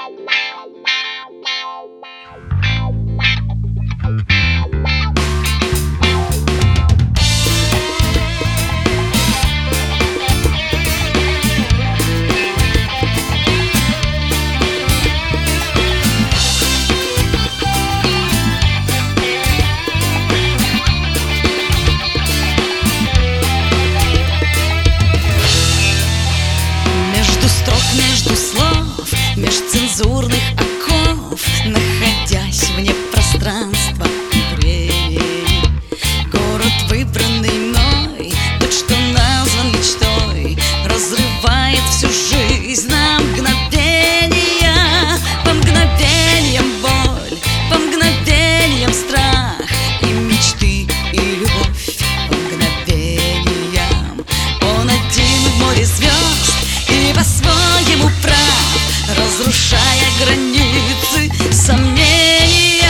Между слов, меж цензурных оков, находясь вне пространства и времени, город, выбранный мной, тот, что назван мечтой, разрывает всю жизнь на мгновения. По мгновениям боль, по мгновениям страх, и мечты, и любовь по мгновениям. Он один в море звезд и по-своему прав, разрушая границы сомнения.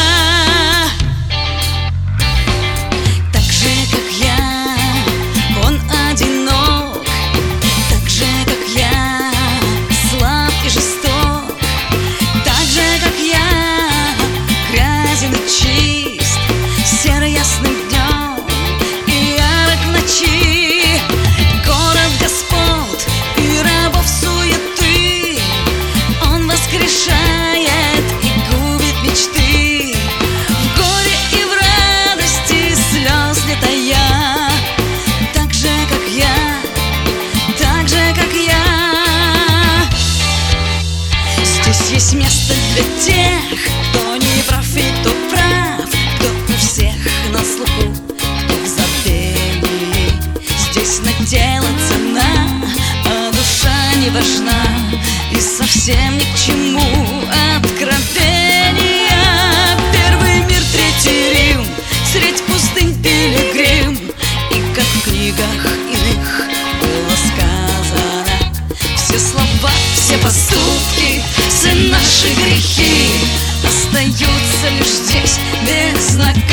Так же, как я, он одинок, так же, как я, слаб и жесток, так же, как я, грязен и чист, серый ясным днем и ярок в ночи. Город господ и рабов суеты, он воскрешает и губит мечты. В горе и в радости слез не тая, так же, как я, так же, как я. Здесь есть место для тех, кто не прав и кто прав, кто у всех на слуху, кто в забвении. Здесь на тело цена, а душа не важна, и совсем ни к чему откровения. Первый мир, третий Рим, средь пустынь пилигрим, и как в книгах иных было сказано, все слова, все поступки, все наши грехи остаются лишь здесь безнаказанными.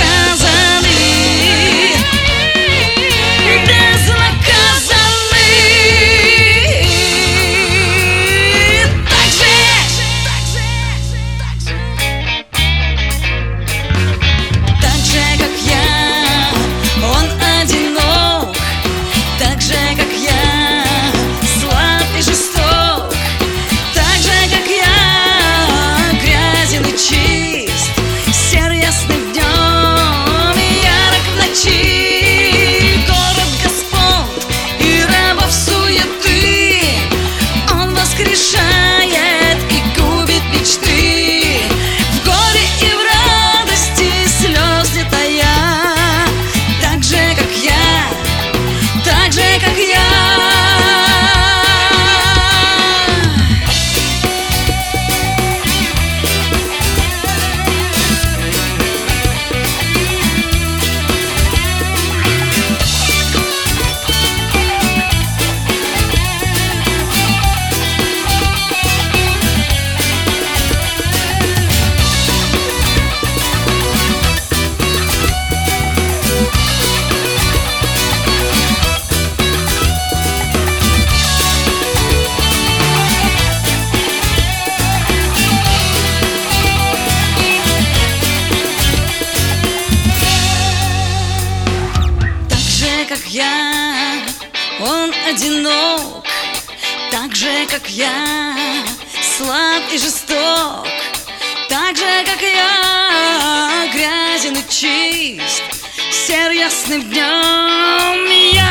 Он одинок, так же, как я, слаб и жесток, так же, как я, грязен и чист, сер ясным днем.